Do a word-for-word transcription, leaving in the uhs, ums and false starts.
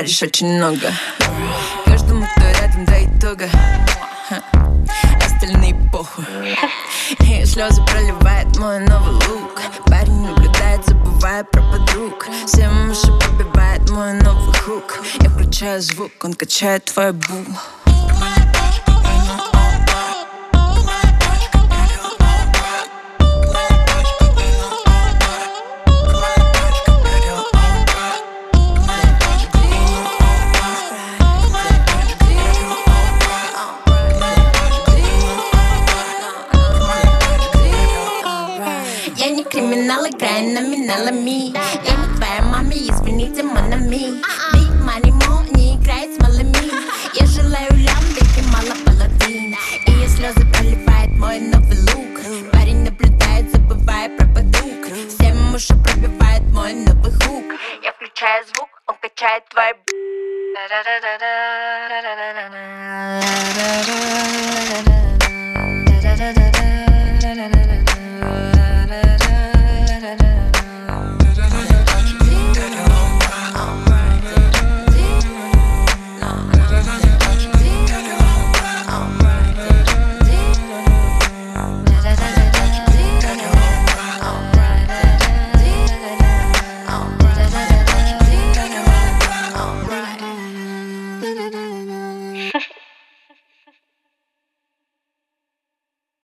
даришь очень много. Каждому, кто рядом, до итога. Остальные похуй. И слезы проливает мой новый лук. Парень наблюдает, забывая про подруг. Все уши пробивает мой новый хук. Я включаю звук, он качает твой бул. Я не криминал, играю номиналами. Я не твоя мама, извините, монами. Big money, мол, не играет с малыми. Я желаю лям, ведь и мало половин. И я слезы проливает мой новый лук. Парень наблюдает, забывая про подруг. Всем уши пробивает мой новый хук. Я включаю звук, он качает твой.